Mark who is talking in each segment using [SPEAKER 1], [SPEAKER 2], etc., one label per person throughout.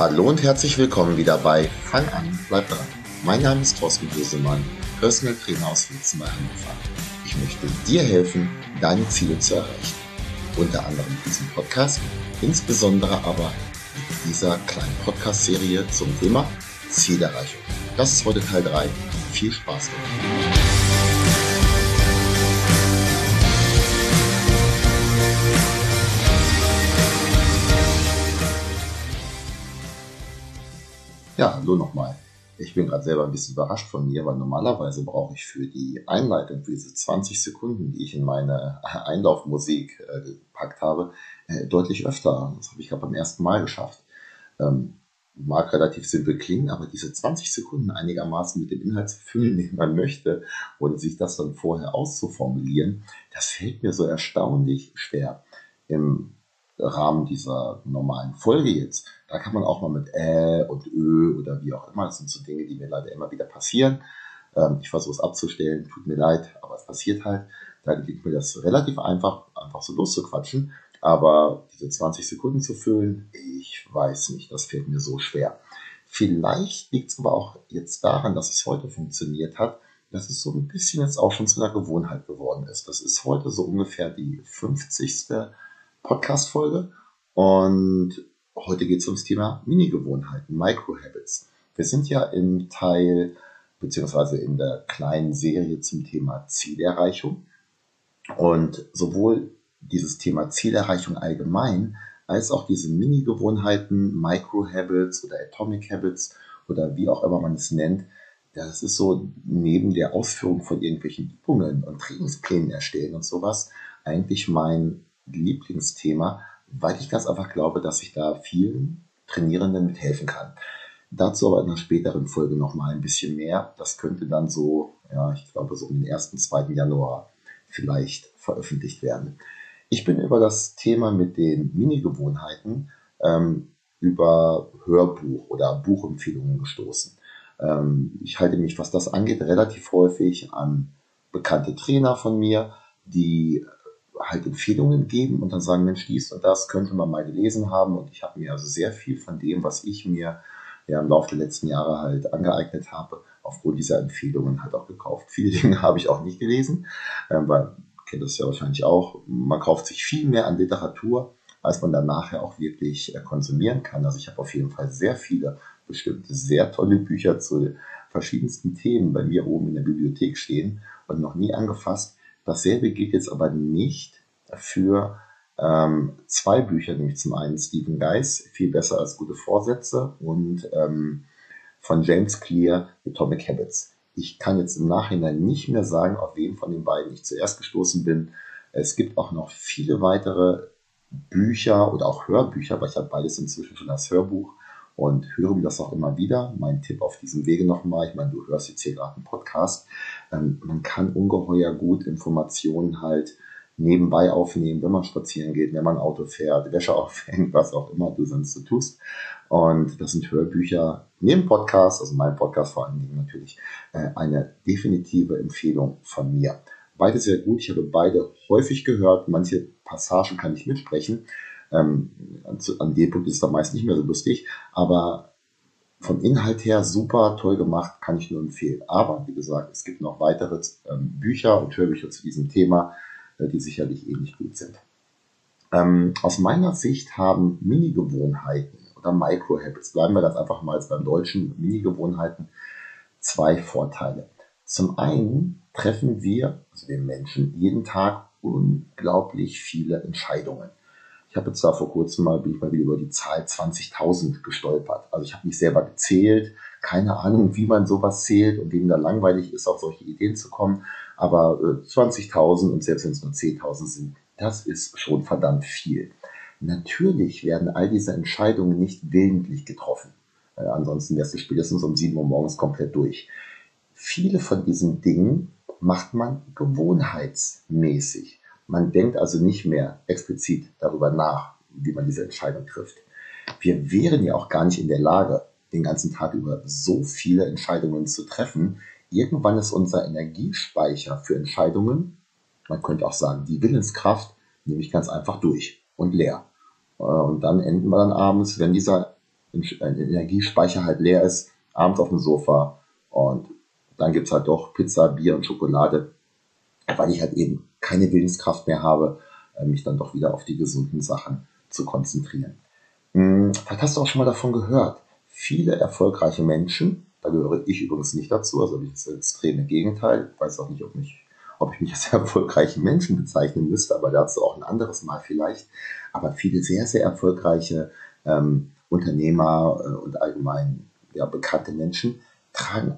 [SPEAKER 1] Hallo und herzlich willkommen wieder bei Fang an, bleib dran. Mein Name ist Thorsten Bosemann, Personal Trainer aus Pfützen bei Hannover. Ich möchte dir helfen, deine Ziele zu erreichen. Unter anderem in diesem Podcast, insbesondere aber mit dieser kleinen Podcast-Serie zum Thema Zielerreichung. Das ist heute Teil 3. Viel Spaß dabei. Ja, hallo nochmal. Ich bin gerade selber ein bisschen überrascht von mir, weil normalerweise brauche ich für die Einleitung, für diese 20 Sekunden, die ich in meine Einlaufmusik gepackt habe, deutlich öfter. Das habe ich gerade beim ersten Mal geschafft. Mag relativ simpel klingen, aber diese 20 Sekunden einigermaßen mit dem Inhalt zu füllen, den man möchte, und sich das dann vorher auszuformulieren, das fällt mir so erstaunlich schwer. Im Rahmen dieser normalen Folge jetzt, da kann man auch mal mit und Ö oder wie auch immer, das sind so Dinge, die mir leider immer wieder passieren. Ich versuche es abzustellen, tut mir leid, aber es passiert halt. Da liegt mir das relativ einfach so loszuquatschen. Aber diese 20 Sekunden zu füllen, ich weiß nicht, das fällt mir so schwer. Vielleicht liegt es aber auch jetzt daran, dass es heute funktioniert hat, dass es so ein bisschen jetzt auch schon zu einer Gewohnheit geworden ist. Das ist heute so ungefähr die 50. Podcast-Folge und heute geht es ums Thema Mini-Gewohnheiten, Micro-Habits. Wir sind ja im Teil beziehungsweise in der kleinen Serie zum Thema Zielerreichung und sowohl dieses Thema Zielerreichung allgemein als auch diese Mini-Gewohnheiten, Micro-Habits oder Atomic Habits oder wie auch immer man es nennt, das ist so neben der Ausführung von irgendwelchen Übungen und Trainingsplänen erstellen und sowas eigentlich mein Lieblingsthema, weil ich ganz einfach glaube, dass ich da vielen Trainierenden mithelfen kann. Dazu aber in einer späteren Folge nochmal ein bisschen mehr. Das könnte dann so, ja, ich glaube so um den 1., 2. Januar vielleicht veröffentlicht werden. Ich bin über das Thema mit den Mini-Gewohnheiten über Hörbuch oder Buchempfehlungen gestoßen. Ich halte mich, was das angeht, relativ häufig an bekannte Trainer von mir, die halt Empfehlungen geben und dann sagen, Mensch, dies und das könnte man mal gelesen haben. Und ich habe mir also sehr viel von dem, was ich mir ja im Laufe der letzten Jahre halt angeeignet habe, aufgrund dieser Empfehlungen halt auch gekauft. Viele Dinge habe ich auch nicht gelesen, weil, kennt das ja wahrscheinlich auch, man kauft sich viel mehr an Literatur, als man dann nachher auch wirklich konsumieren kann. Also ich habe auf jeden Fall sehr viele bestimmte sehr tolle Bücher zu verschiedensten Themen bei mir oben in der Bibliothek stehen und noch nie angefasst. Dasselbe gilt jetzt aber nicht für 2 Bücher, nämlich zum einen Stephen Guys, Viel besser als gute Vorsätze, und von James Clear, Atomic Habits. Ich kann jetzt im Nachhinein nicht mehr sagen, auf wen von den beiden ich zuerst gestoßen bin. Es gibt auch noch viele weitere Bücher oder auch Hörbücher, weil ich habe beides inzwischen schon als Hörbuch und höre mir das auch immer wieder. Mein Tipp auf diesem Wege nochmal, ich meine, du hörst jetzt hier gerade einen Podcast, man kann ungeheuer gut Informationen halt nebenbei aufnehmen, wenn man spazieren geht, wenn man Auto fährt, Wäsche aufhängt, was auch immer du sonst so tust. Und das sind Hörbücher neben Podcast, also mein Podcast vor allen Dingen natürlich, eine definitive Empfehlung von mir. Beide sehr gut, ich habe beide häufig gehört, manche Passagen kann ich mitsprechen. An dem Punkt ist es dann meist nicht mehr so lustig, aber vom Inhalt her super toll gemacht, kann ich nur empfehlen. Aber wie gesagt, es gibt noch weitere Bücher und Hörbücher zu diesem Thema, die sicherlich ähnlich gut sind. Aus meiner Sicht haben Mini-Gewohnheiten oder Micro-Habits, bleiben wir das einfach mal als beim Deutschen, Mini-Gewohnheiten, 2 Vorteile. Zum einen treffen wir, also wir Menschen, jeden Tag unglaublich viele Entscheidungen. Ich habe jetzt da vor kurzem bin ich mal wieder über die Zahl 20.000 gestolpert. Also ich habe mich selber gezählt, keine Ahnung, wie man sowas zählt und wem da langweilig ist, auf solche Ideen zu kommen. Aber 20.000 und selbst wenn es nur 10.000 sind, das ist schon verdammt viel. Natürlich werden all diese Entscheidungen nicht willentlich getroffen. Ansonsten wärst du spätestens um 7 Uhr morgens komplett durch. Viele von diesen Dingen macht man gewohnheitsmäßig. Man denkt also nicht mehr explizit darüber nach, wie man diese Entscheidung trifft. Wir wären ja auch gar nicht in der Lage, den ganzen Tag über so viele Entscheidungen zu treffen. Irgendwann ist unser Energiespeicher für Entscheidungen, man könnte auch sagen, die Willenskraft, nämlich ganz einfach durch und leer. Und dann enden wir dann abends, wenn dieser ein Energiespeicher halt leer ist, abends auf dem Sofa und dann gibt es halt doch Pizza, Bier und Schokolade, weil ich halt eben keine Willenskraft mehr habe, mich dann doch wieder auf die gesunden Sachen zu konzentrieren. Vielleicht hast du auch schon mal davon gehört. Viele erfolgreiche Menschen, da gehöre ich übrigens nicht dazu, also bin ich das extreme Gegenteil. Ich weiß auch nicht, ob ich mich als erfolgreichen Menschen bezeichnen müsste, aber dazu auch ein anderes Mal vielleicht. Aber viele sehr, sehr erfolgreiche Unternehmer und allgemein ja, bekannte Menschen tragen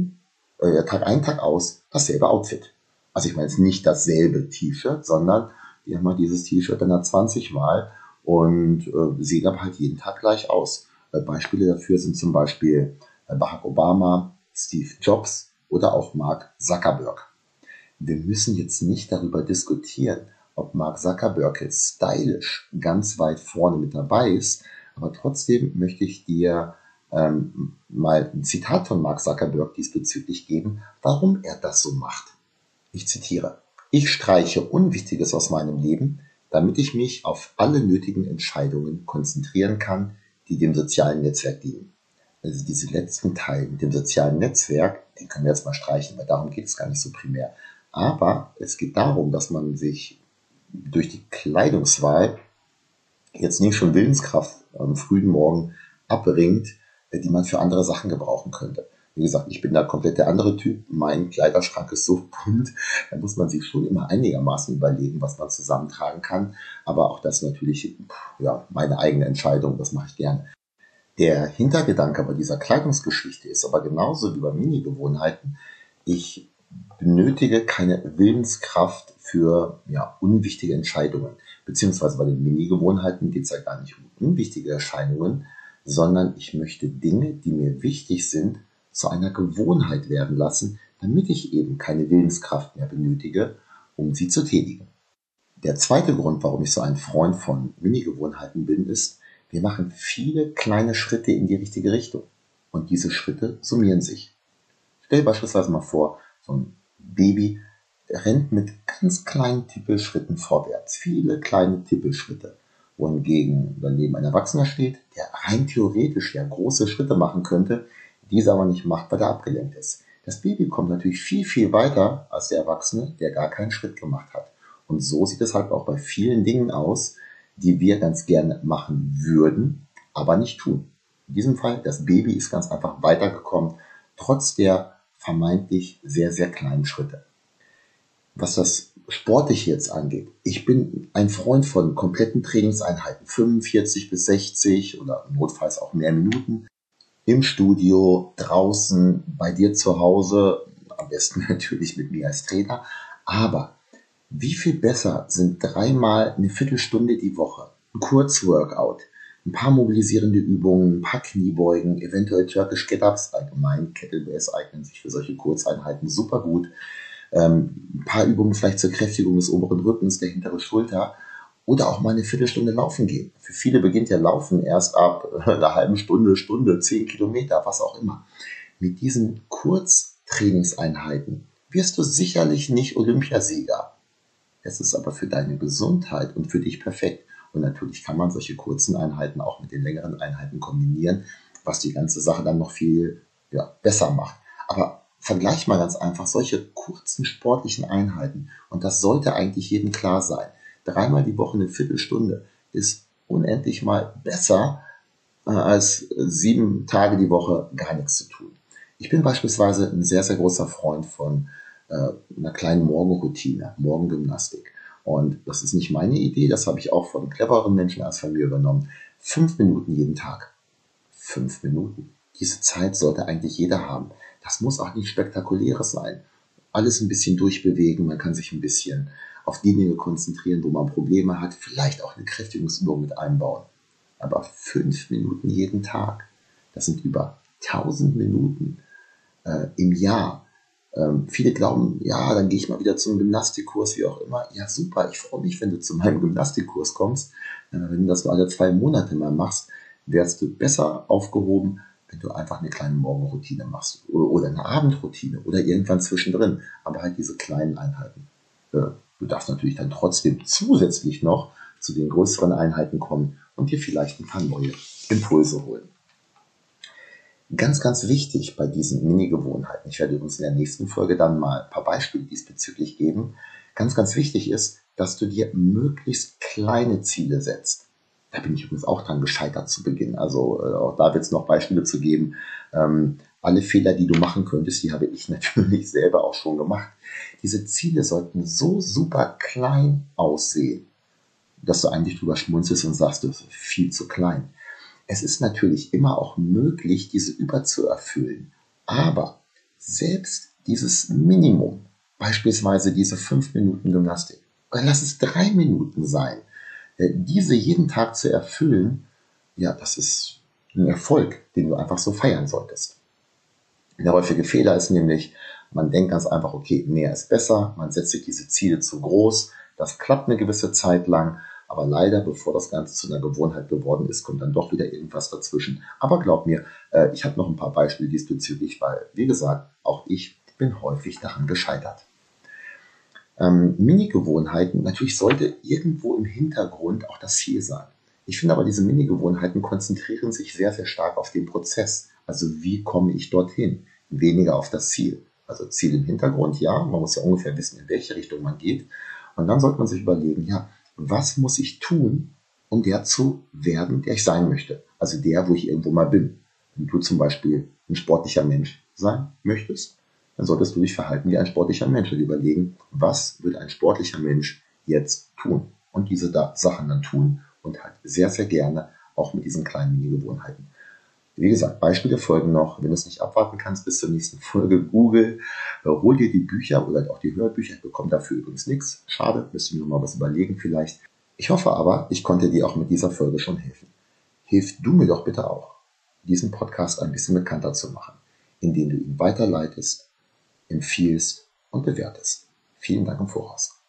[SPEAKER 1] Tag ein, Tag aus dasselbe Outfit. Also ich meine jetzt nicht dasselbe T-Shirt, sondern die haben halt dieses T-Shirt dann 20 Mal und sehen aber halt jeden Tag gleich aus. Beispiele dafür sind zum Beispiel Barack Obama, Steve Jobs oder auch Mark Zuckerberg. Wir müssen jetzt nicht darüber diskutieren, ob Mark Zuckerberg jetzt stylisch ganz weit vorne mit dabei ist, aber trotzdem möchte ich dir mal ein Zitat von Mark Zuckerberg diesbezüglich geben, warum er das so macht. Ich zitiere: Ich streiche Unwichtiges aus meinem Leben, damit ich mich auf alle nötigen Entscheidungen konzentrieren kann, die dem sozialen Netzwerk dienen. Also diese letzten Teil mit dem sozialen Netzwerk, den können wir jetzt mal streichen, weil darum geht es gar nicht so primär. Aber es geht darum, dass man sich durch die Kleidungswahl jetzt nicht schon Willenskraft am frühen Morgen abbringt, die man für andere Sachen gebrauchen könnte. Wie gesagt, ich bin da komplett der andere Typ. Mein Kleiderschrank ist so bunt, da muss man sich schon immer einigermaßen überlegen, was man zusammentragen kann. Aber auch das natürlich, ja, meine eigene Entscheidung, das mache ich gerne. Der Hintergedanke bei dieser Kleidungsgeschichte ist aber genauso wie bei Mini-Gewohnheiten. Ich benötige keine Willenskraft für ja, unwichtige Entscheidungen. Beziehungsweise bei den Mini-Gewohnheiten geht es ja gar nicht um unwichtige Erscheinungen, sondern ich möchte Dinge, die mir wichtig sind, zu einer Gewohnheit werden lassen, damit ich eben keine Willenskraft mehr benötige, um sie zu tätigen. Der zweite Grund, warum ich so ein Freund von Mini-Gewohnheiten bin, ist, wir machen viele kleine Schritte in die richtige Richtung. Und diese Schritte summieren sich. Stell dir beispielsweise mal vor, so ein Baby rennt mit ganz kleinen Tippelschritten vorwärts. Viele kleine Tippelschritte. Wohingegen daneben ein Erwachsener steht, der rein theoretisch ja große Schritte machen könnte, diese aber nicht macht, weil er abgelenkt ist. Das Baby kommt natürlich viel, viel weiter als der Erwachsene, der gar keinen Schritt gemacht hat. Und so sieht es halt auch bei vielen Dingen aus, die wir ganz gerne machen würden, aber nicht tun. In diesem Fall, das Baby ist ganz einfach weitergekommen, trotz der vermeintlich sehr, sehr kleinen Schritte. Was das Sportliche jetzt angeht, ich bin ein Freund von kompletten Trainingseinheiten, 45 bis 60 oder notfalls auch mehr Minuten, im Studio, draußen, bei dir zu Hause, am besten natürlich mit mir als Trainer, aber wie viel besser sind dreimal eine Viertelstunde die Woche, ein Kurzworkout, ein paar mobilisierende Übungen, ein paar Kniebeugen, eventuell Turkish Get-Ups, allgemein Kettlebells eignen sich für solche Kurzeinheiten super gut, ein paar Übungen vielleicht zur Kräftigung des oberen Rückens, der hintere Schulter oder auch mal eine Viertelstunde laufen gehen. Für viele beginnt ja Laufen erst ab einer halben Stunde, 10 Kilometer, was auch immer. Mit diesen Kurztrainingseinheiten wirst du sicherlich nicht Olympiasieger. Es ist aber für deine Gesundheit und für dich perfekt. Und natürlich kann man solche kurzen Einheiten auch mit den längeren Einheiten kombinieren, was die ganze Sache dann noch viel ja, besser macht. Aber vergleich mal ganz einfach solche kurzen sportlichen Einheiten. Und das sollte eigentlich jedem klar sein. Dreimal die Woche eine Viertelstunde ist unendlich mal besser, als 7 Tage die Woche gar nichts zu tun. Ich bin beispielsweise ein sehr, sehr großer Freund von einer kleinen Morgenroutine, Morgengymnastik. Und das ist nicht meine Idee, das habe ich auch von clevereren Menschen als von mir übernommen. 5 Minuten jeden Tag. 5 Minuten. Diese Zeit sollte eigentlich jeder haben. Das muss auch nicht spektakuläres sein. Alles ein bisschen durchbewegen, man kann sich ein bisschen auf die Dinge konzentrieren, wo man Probleme hat, vielleicht auch eine Kräftigungsübung mit einbauen. Aber 5 Minuten jeden Tag, das sind über 1000 Minuten im Jahr. Viele glauben, ja, dann gehe ich mal wieder zum Gymnastikkurs, wie auch immer. Ja, super, ich freue mich, wenn du zu meinem Gymnastikkurs kommst. Wenn du das nur alle 2 Monate mal machst, wärst du besser aufgehoben, wenn du einfach eine kleine Morgenroutine machst oder eine Abendroutine oder irgendwann zwischendrin. Aber halt diese kleinen Einheiten. Du darfst natürlich dann trotzdem zusätzlich noch zu den größeren Einheiten kommen und dir vielleicht ein paar neue Impulse holen. Ganz, ganz wichtig bei diesen Mini-Gewohnheiten, ich werde übrigens in der nächsten Folge dann mal ein paar Beispiele diesbezüglich geben, ganz, ganz wichtig ist, dass du dir möglichst kleine Ziele setzt. Da bin ich übrigens auch dran gescheitert zu Beginn. Also auch da wird es noch Beispiele zu geben. Alle Fehler, die du machen könntest, die habe ich natürlich selber auch schon gemacht. Diese Ziele sollten so super klein aussehen, dass du eigentlich drüber schmunzelst und sagst, das ist viel zu klein. Es ist natürlich immer auch möglich, diese überzuerfüllen. Aber selbst dieses Minimum, beispielsweise diese 5 Minuten Gymnastik, oder lass es 3 Minuten sein, diese jeden Tag zu erfüllen, ja, das ist ein Erfolg, den du einfach so feiern solltest. Der häufige Fehler ist nämlich, man denkt ganz einfach, okay, mehr ist besser, man setzt sich diese Ziele zu groß, das klappt eine gewisse Zeit lang, aber leider, bevor das Ganze zu einer Gewohnheit geworden ist, kommt dann doch wieder irgendwas dazwischen. Aber glaub mir, ich habe noch ein paar Beispiele diesbezüglich, weil, wie gesagt, auch ich bin häufig daran gescheitert. Mini-Gewohnheiten, natürlich sollte irgendwo im Hintergrund auch das Ziel sein. Ich finde aber, diese Mini-Gewohnheiten konzentrieren sich sehr, sehr stark auf den Prozess. Also wie komme ich dorthin? Weniger auf das Ziel. Also Ziel im Hintergrund, ja, man muss ja ungefähr wissen, in welche Richtung man geht. Und dann sollte man sich überlegen, ja, was muss ich tun, um der zu werden, der ich sein möchte? Also der, wo ich irgendwo mal bin. Wenn du zum Beispiel ein sportlicher Mensch sein möchtest, dann solltest du dich verhalten wie ein sportlicher Mensch und überlegen, was wird ein sportlicher Mensch jetzt tun? Und diese Sachen dann tun und halt sehr, sehr gerne auch mit diesen kleinen Mini-Gewohnheiten. Wie gesagt, Beispiele folgen noch. Wenn du es nicht abwarten kannst bis zur nächsten Folge, Google, hol dir die Bücher oder auch die Hörbücher. Ich bekomme dafür übrigens nichts. Schade, müsste mir noch mal was überlegen vielleicht. Ich hoffe aber, ich konnte dir auch mit dieser Folge schon helfen. Hilf du mir doch bitte auch, diesen Podcast ein bisschen bekannter zu machen, indem du ihn weiterleitest, empfiehlst und bewertest. Vielen Dank im Voraus.